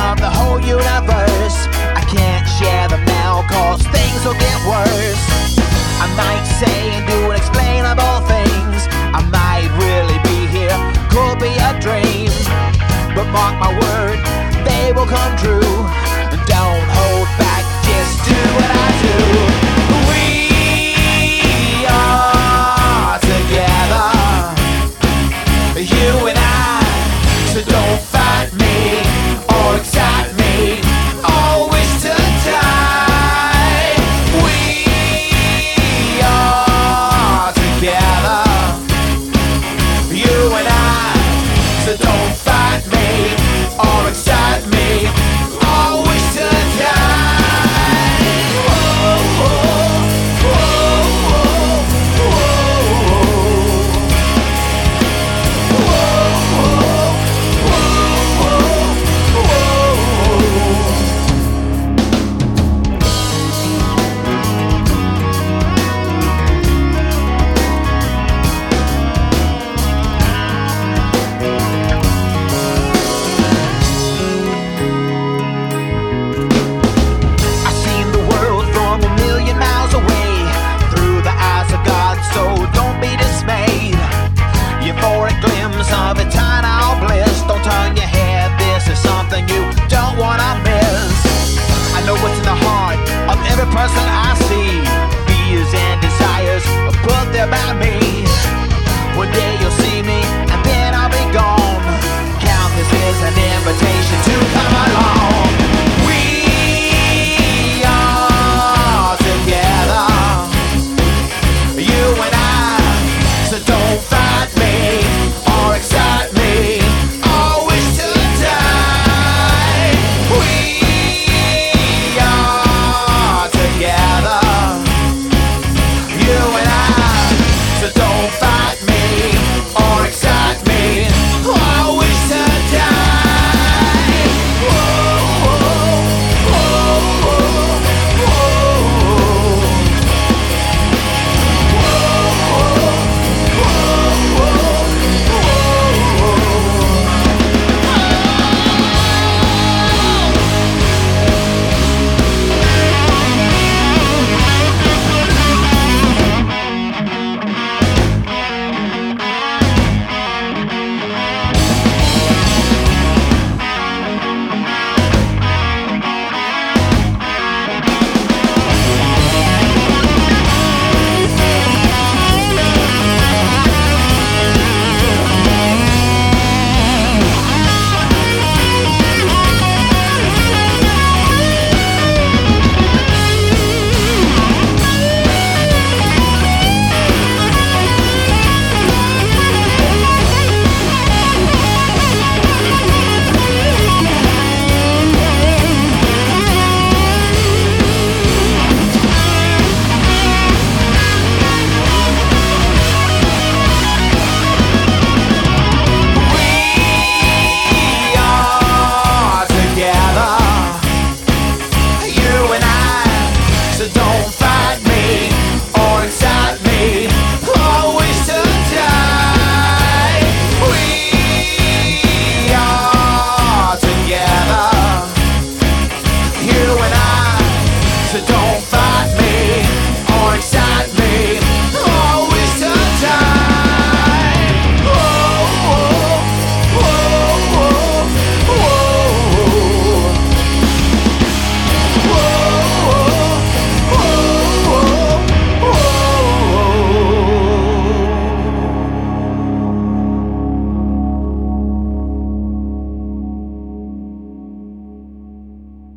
of the whole universe. I can't share them now, cause things will get worse. I might say and do unexplainable things. I might really be here, could be a dream. But mark my word, they will come true. Don't hold back, just do what I do. We are together, you and I. So don't fight me or excite me or wish to die. We are together, you and I. So don't fight me or excite me or wish to die. Whoa, whoa, whoa, whoa, I've seen the world from a million miles away through the eyes of God, so don't be dismayed. Euphoric glimpse of eternal bliss. Don't turn your head, this is something you don't wanna miss. I know what's in the heart of every person I see. Fears and desires are put there by me.